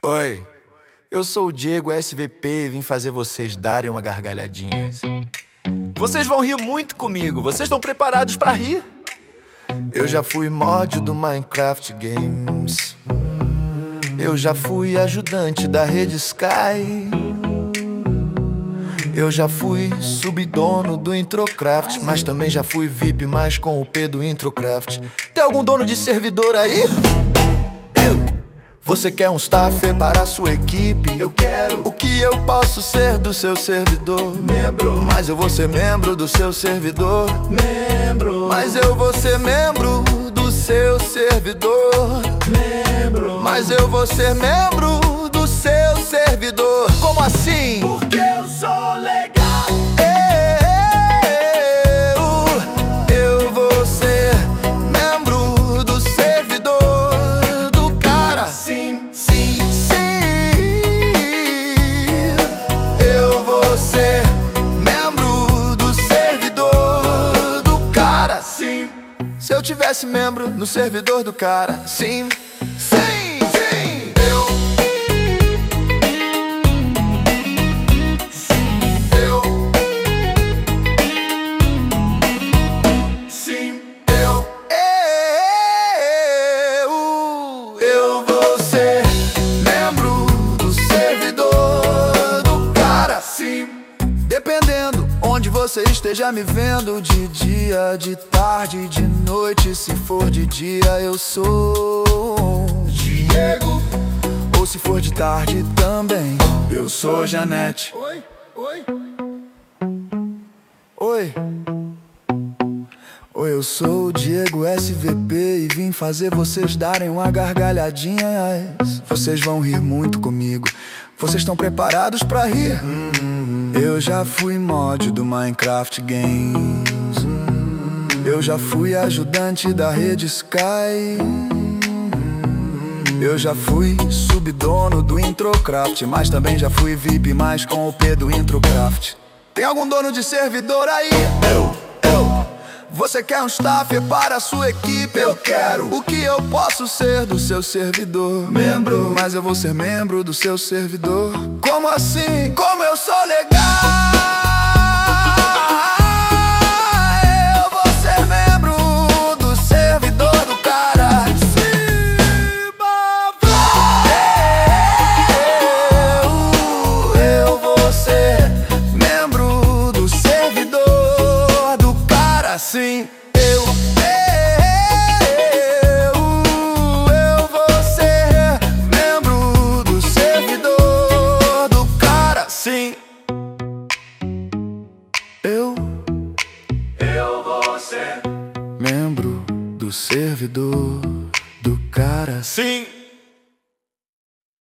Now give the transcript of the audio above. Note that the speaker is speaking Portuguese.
Oi, eu sou o Diego SVP e vim fazer vocês darem uma gargalhadinha. Vocês vão rir muito comigo, vocês estão preparados pra rir? Eu já fui mod do Minecraft Games. Eu já fui ajudante da rede Sky. Eu já fui subdono do Introcraft, mas também já fui VIP, mais com o P do Introcraft. Tem algum dono de servidor aí? Você quer um staffer para a sua equipe? Eu quero. O que eu posso ser do seu servidor? Membro. Mas eu vou ser membro do seu servidor. Membro. Mas eu vou ser membro do seu servidor. Membro. Mas eu vou ser membro do seu servidor. Como assim? Porque eu sou legal. Eu vou ser membro do servidor do cara. Sim, sim, sim. Eu vou ser membro do servidor do cara. Sim. Se eu tivesse membro no servidor do cara. Sim, sim, sim. Eu vou ser membro do servidor do cara. Sim. Dependendo onde você esteja me vendo, de dia, de tarde, de noite. Se for de dia eu sou Diego, ou se for de tarde também eu sou Janete. Oi, oi. Oi. Oi, eu sou o Diego SVP e vim fazer vocês darem uma gargalhadinha. Vocês vão rir muito comigo. Vocês estão preparados pra rir? Eu já fui mod do Minecraft Games. Eu já fui ajudante da rede Sky. Eu já fui subdono do Introcraft, mas também já fui VIP, mais com o P do Introcraft. Tem algum dono de servidor aí? Eu. Você quer um staffer para a sua equipe? Eu quero. O que eu posso ser do seu servidor? Membro. Mas eu vou ser membro do seu servidor. Como assim? Como eu sou legal? Eu vou ser membro do servidor do cara. Eu vou ser membro do servidor do cara. Sim. Eu vou ser membro do servidor do cara. Sim. Eu vou ser membro do servidor do cara. Sim.